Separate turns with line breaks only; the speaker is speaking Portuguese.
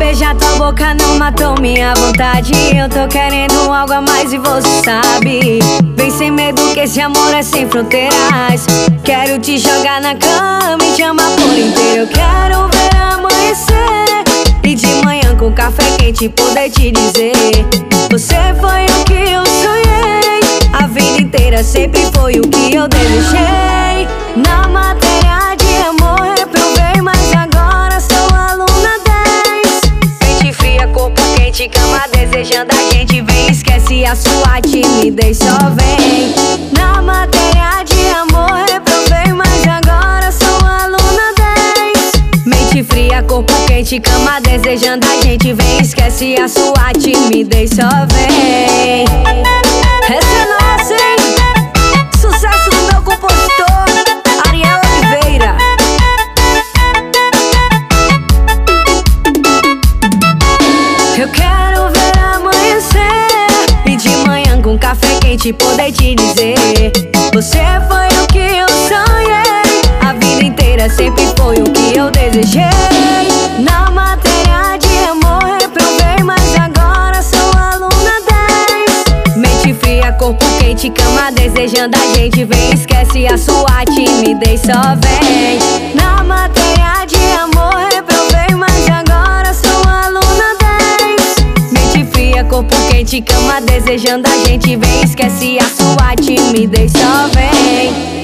Beijar tua boca não matou minha vontade. Eu tô querendo algo a mais e você sabe. Vem sem medo que esse amor é sem fronteiras. Quero te jogar na cama e te amar por inteiro. Eu quero ver amanhecer e de manhã com café quente poder te dizer: você foi o que eu sonhei. A vida inteira sempre foi o que eu desejei. Na matéria de amor reprovei, mas agora sou aluna 10. Mente fria, corpo quente, cama desejando a gente. Vem, esquece a sua timidez, só vem. Na matéria de amor reprovei, mas agora sou aluna 10. Mente fria, corpo quente, cama desejando a gente. Vem, esquece a sua timidez, só vem. Essa é nossa, hein? Sucesso do meu compositor Ariel Oliveira. Eu quero ver amanhecer e de manhã com café quente poder te dizer: você foi o que eu sonhei. A vida inteira sempre foi o que eu desejei. Na matéria de amor reprovei, mas agora sou aluna 10. Mente fria, corpo quente, cama desejando a gente. Vem, esquece a sua timidez, só vem. Na matéria de amor reprovei, mas agora sou aluna 10. Mente fria, corpo quente, cama desejando a gente. Vem, esquece a sua timidez, só vem.